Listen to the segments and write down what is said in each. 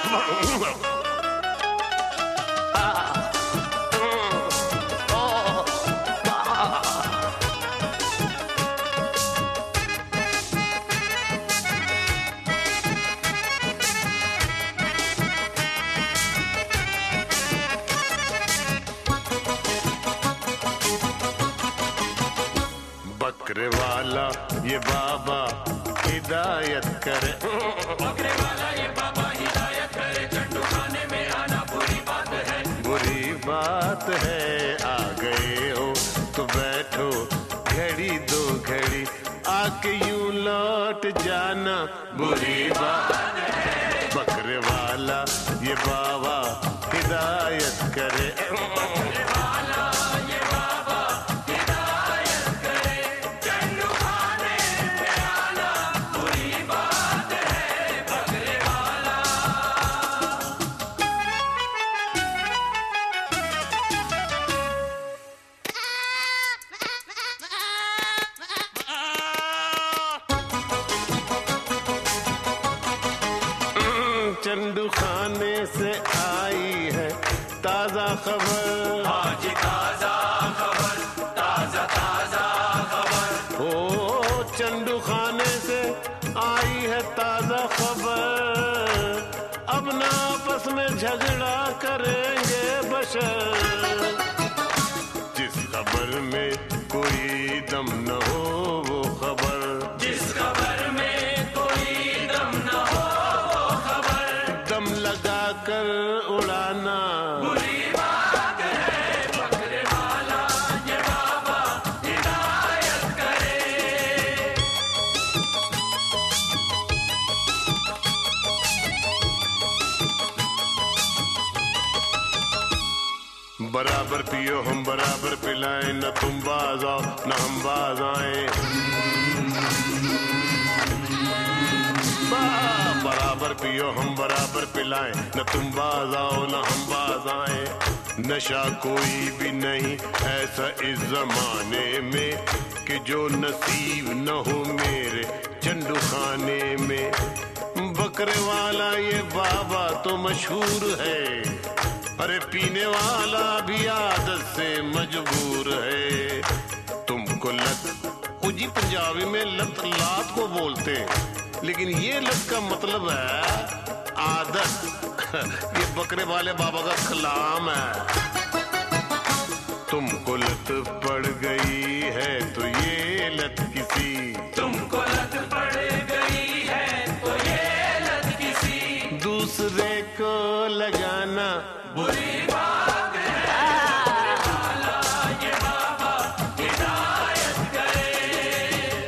बकरे वाला ये बाबा हिदायत करे, बकरे वाला ये बाबा हिदायत करे, चंडू खाने में आना बुरी बात है, बुरी बात है। आ गए हो तो बैठो घड़ी दो घड़ी, आके यूं लौट जाना बुरी बात है। बकरे वाला ये बाबा हिदायत करे, बकरे वाला ये बाबा हिदायत करे, चंडू खाने में आना बुरी बात है, बकरे वाला। चंडू खाने से आई है ताजा खबर, आज ताजा खबर, ताजा ताजा खबर, ओ चंडू खाने से आई है ताजा खबर। अब ना आपस में झगड़ा करेंगे बशर, जिस खबर में कोई दम न हो वो खबर, जिस खबर में कोई दम न हो वो खबर, दम लगा कर उड़ाना बुरी बात है। बकरे वाला ये बाबा हिदायत करे, बराबर पियो हम बराबर पिलाएं, न तुम बाज आओ न हम बाज आए। बराबर पियो हम बराबर पिलाएं, न तुम बाज आओ न हम बाज आए। नशा कोई भी नहीं ऐसा इस जमाने में कि जो नसीब न हो मेरे चंडू खाने में। बकरे वाला ये बाबा तो मशहूर है, अरे पीने वाला भी आदत से मजबूर है। तुमको लत, जी पंजाबी में लत लात को बोलते हैं, लेकिन ये लत का मतलब है आदत। ये बकरे वाले बाबा का कलाम है। तुमको लत पड़ गई है तो ये लत किसी, तुमको लत पड़ गई है तो ये लत किसी दूसरे को लगाना बुरी बात है। बकरे वाला ये बाबा हिदायत करे,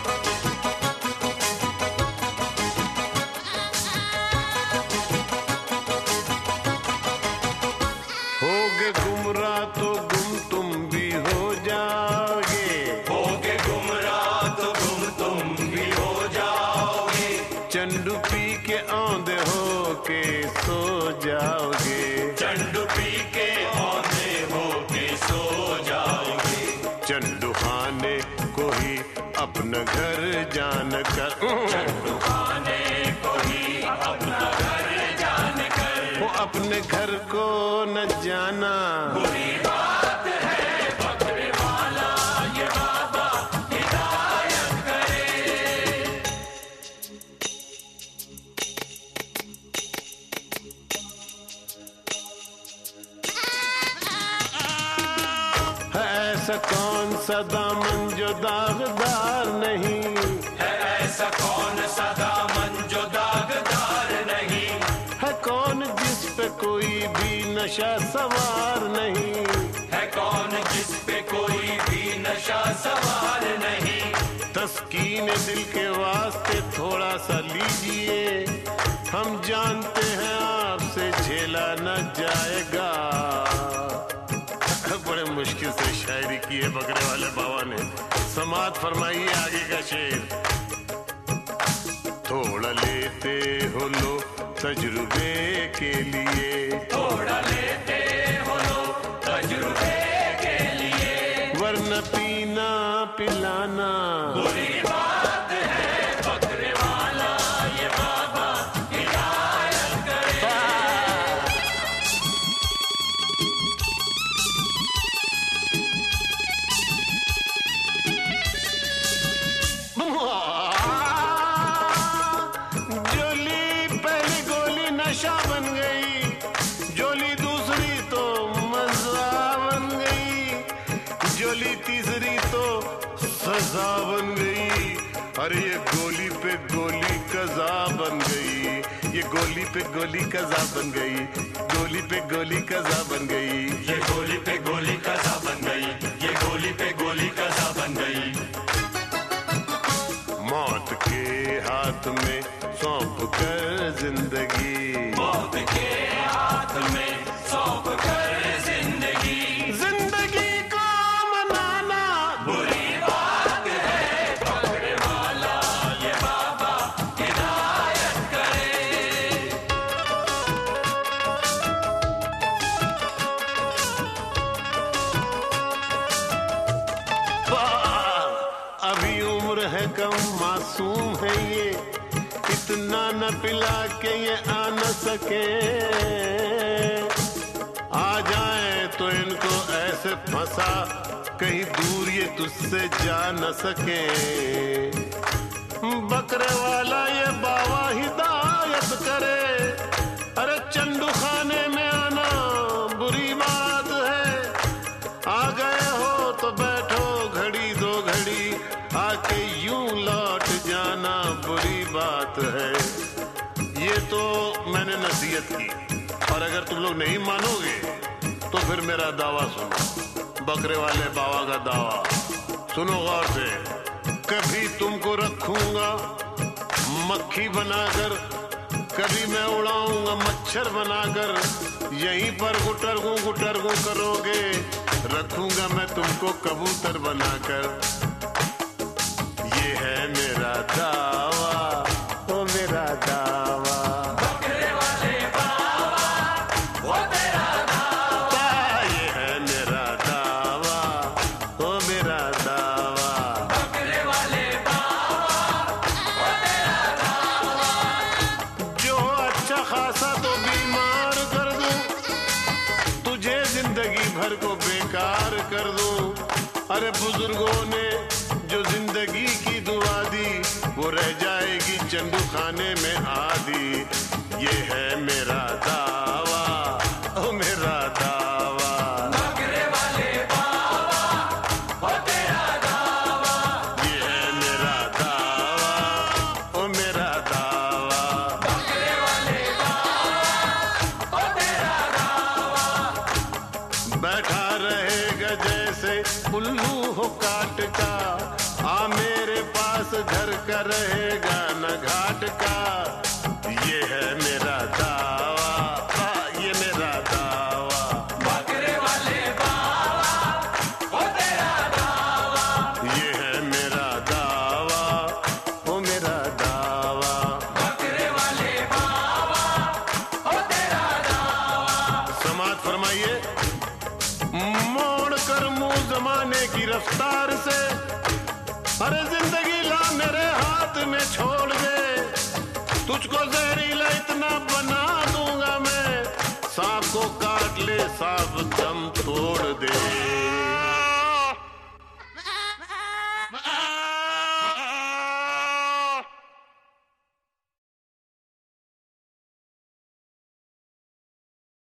होगे गुमराह तो गुम तुम भी हो जाओगे, होगे गुमराह तो गुम तुम भी हो जाओगे, चंडू पी के औंधे हो के सो जाओगे, चंडू पी के औंधे हो के सो जाओगे, चंडू खाने को ही अपना घर जान कर, चंडू खाने को ही अपना घर जान कर वो अपने घर को न जाना बुरी बात है। बकरे वाला ये बाबा हिदायत करे, है ऐसा कौन सा दामन जो दागदार नहीं, है ऐसा कौन सा दामन जो दागदार नहीं, है कौन जिस पे कोई भी नशा सवार नहीं, है कौन जिस पे कोई भी नशा सवार नहीं। तस्कीन दिल के वास्ते थोड़ा सा लीजिए, हम जानते हैं आपसे झेला न जाएगा। बड़े मुश्किल से शायरी की है बकरे वाले बाबा ने। समात फरमाइए आगे का शेर। थोड़ा लेते हो लो तजुर्बे के लिए, थोड़ा लेते हो लो तजुर्बे के लिए, वरना पीना पिलाना बुरी बात है। बकरे वाला ये बाबा हिदायत करे, जोली तीसरी तो सजा बन गई। अरे ये गोली पे गोली कज़ा बन गई, ये गोली पे गोली कज़ा बन गई, गोली पे गोली कज़ा बन गई, ये गोली पे गोली कज़ा बन गई, ये गोली पे गोली कज़ा बन गई। मौत के हाथ में सौंप कर जिंदगी, मौत के हाथ में सौंप कर जिंदगी, जिंदगी को मनाना बुरी बात है। पकड़े वाला ये बाबा हिदायत करे। अभी उम्र है कम, मासूम है ये, इतना न पिला के ये आ न सके। आ जाए तो इनको ऐसे फंसा कहीं दूर ये तुझसे जा न सके। बकरे वाला ये बाबा हिदायत करे। अरे चंदू खाने में आना बुरी बात है, आ गए हो तो बैठो घड़ी दो घड़ी, आके यूं लौट जाना बुरी बात है। ये तो मैंने नसीहत की, और अगर तुम लोग नहीं मानोगे तो फिर मेरा दावा सुनो, बकरे वाले बाबा का दावा सुनो गौर से। कभी तुमको रखूंगा मक्खी बनाकर, कभी मैं उड़ाऊंगा मच्छर बनाकर, यहीं पर गुटरगू करोगे, रखूंगा मैं तुमको कबूतर बनाकर। ये है मेरा दावा, ओ मेरा दावा, बकरे वाले बाबा वो तेरा दावा, ये है मेरा दावा, ओ मेरा दावा। बकरे वाले बाबा वो तेरा दावा। जो अच्छा खासा तो बीमार कर दूं, तुझे जिंदगी भर को बेकार कर दूं। अरे बुजुर्गों ने जो जिंदगी की दुआ दी, वो रह जाएगी चंदू खाने में आधी। ये है मेरा दावा, ओ मेरा दावा, बकरे वाले बाबा वो तेरा दावा, ये है मेरा दावा, ओ मेरा दावा। बकरे वाले बाबा वो तेरा दावा। बैठा रहेगा जैसे उल्लू हो काट का, आ मेरे पास घर का रहेगा न घाट का। ये है मेरा दावा, ये मेरा दावा, बकरे वाले बाबा वो तेरा दावा, ये है मेरा दावा, ओ मेरा दावा। बकरे वाले बाबा वो तेरा दावा। समाज फरमाइए, मोड़ कर मुंह जमाने की रफ्तार से, अरे जिंदगी ला मेरे हाथ में छोड़ दे, तुझको जहरीला इतना बना दूंगा मैं, सांप को काट ले सांप दम तोड़ दे।